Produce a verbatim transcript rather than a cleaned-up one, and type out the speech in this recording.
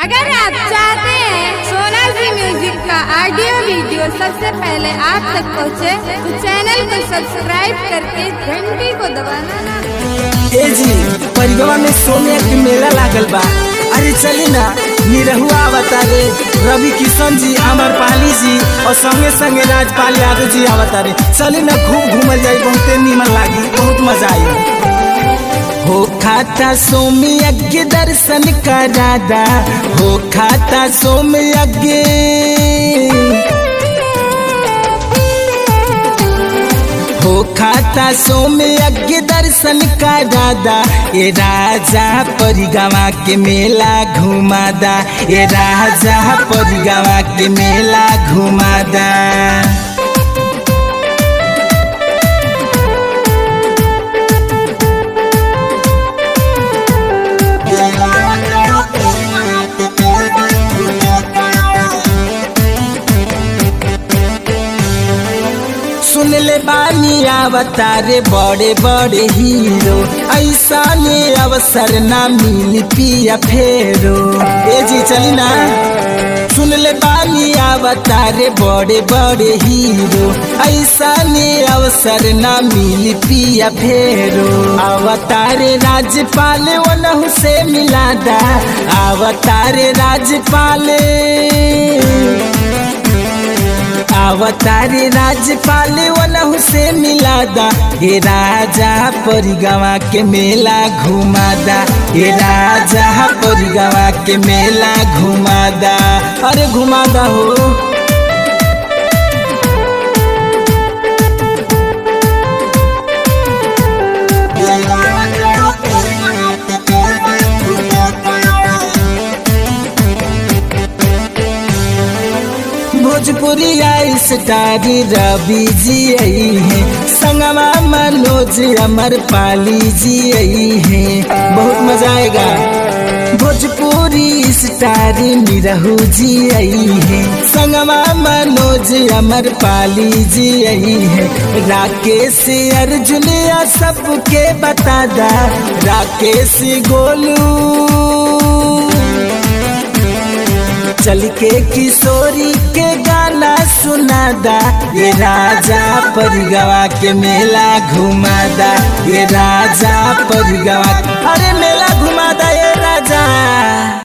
अगर आप चाहते हैं सोना जी म्यूजिक का ऑडियो वीडियो सबसे पहले आप तक पहुंचे, तो चैनल को सब्सक्राइब करके घंटी को दबाना ना भूलें। ए जी परिगवा में सोने के मेला लागल बा। अरे चली ना निरहुआ अवतारे रवि किशन जी, अमरपाली जी और संगे संगे राजपाल यादव जी अवतारे। चली ना खूब घूमल जाई, बहुते नीमन लागी, बहुत मजा आई। हो खाता सोमयज्ञ दर्शन करादा, हो खाता सोमयज्ञ, हो खाता सोमयज्ञ दर्शन करादा। ए राजा परिगवा के मेला घुमादा, ए राजा परिगवा के मेला घुमादा। सुन ले बानी अवतारे बड़े बड़े हीरो, ऐसा ने अवसर ना मिल पिया फेरो। ए जी चली ना। सुन ले बानी अवतारे बड़े बड़े हीरो, ऐसा ने अवसर ना मिल पिया फेरो। अवतारे राजपाल वनहु से मिलादा, अवतारे राजपाल, अवतारे राजपाल वनहु से मिलादा। हे राजा परिगवा के मेला घुमादा, हे राजा परिगवा के मेला घुमादा। अरे घुमादा हो। भोजपुरी स्टार रवि जी आई है, संगमा मनोज अमरपाली जी आई है, बहुत मजा आएगा। भोजपुरी स्टार निरहु जी आई है, संगमा मनोज अमरपाली जी आई है। राकेश अर्जुन सबके बतादा, राकेश गोलू चल के किशोरी के गाना सुनादा। ये राजा परिगवा के मेला घुमादा, ये राजा परिगवा, अरे मेला घुमादा ये राजा।